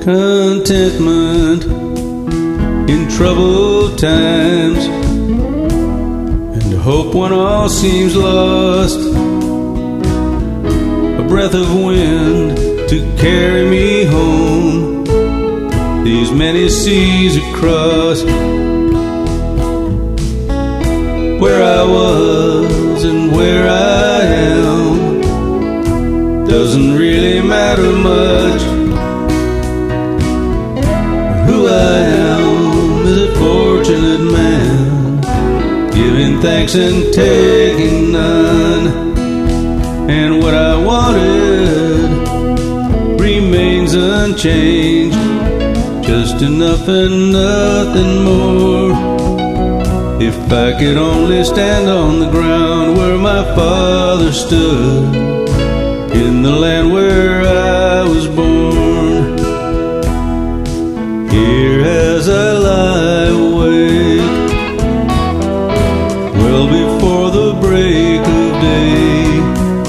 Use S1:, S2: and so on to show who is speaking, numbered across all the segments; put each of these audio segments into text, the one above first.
S1: contentment in troubled times, and hope when all seems lost. A breath of wind to carry me home, these many seas across. Where I was and where I am doesn't really matter much. Who I am is a fortunate man, giving thanks and taking none. And what I wanted remains unchanged, just enough and nothing more. If I could only stand on the ground where my father stood, in the land where I was born. Here as I lie awake, well before the break of day,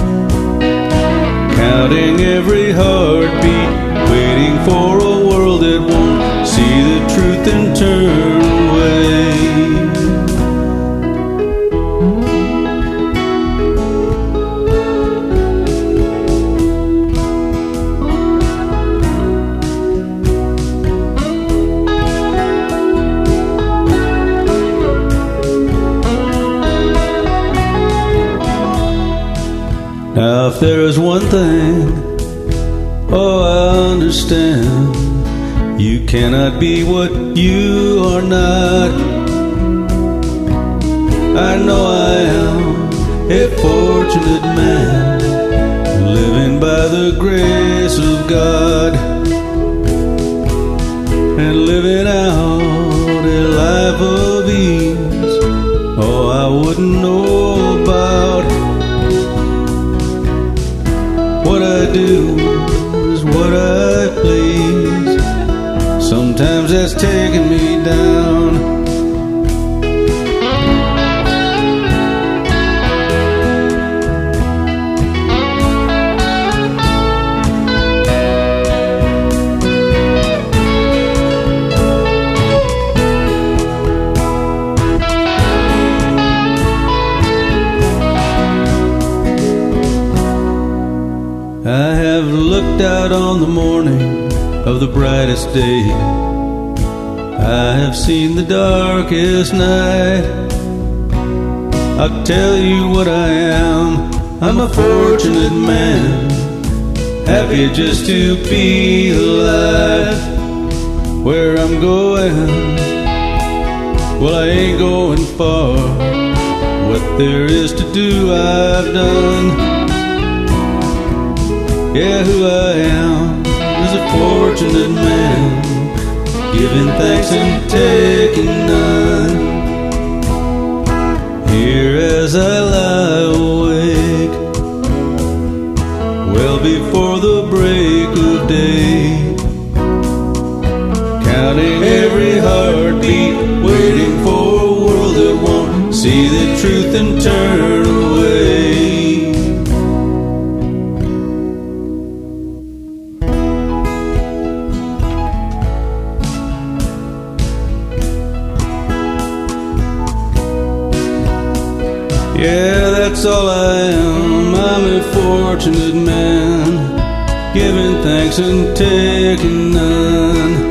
S1: counting every heartbeat, waiting for a world that won't see the truth and turn away. Now if there is one thing, oh I understand, you cannot be what you are not. I know I am a fortunate man, living by the grace of God, and living out a life of ease, oh I wouldn't know about. What I do is what I please, sometimes that's taking me down. I have looked out on the morning of the brightest day, I have seen the darkest night. I'll tell you what I am, I'm a fortunate man, happy just to be alive. Where I'm going, well I ain't going far, what there is to do I've done. Yeah, who I am is a fortunate man, giving thanks and taking none. Here as I lie awake, well before the break of day, counting every heartbeat, waiting for a world that won't see the truth and turn away. Yeah, that's all I am, I'm a fortunate man, giving thanks and taking none.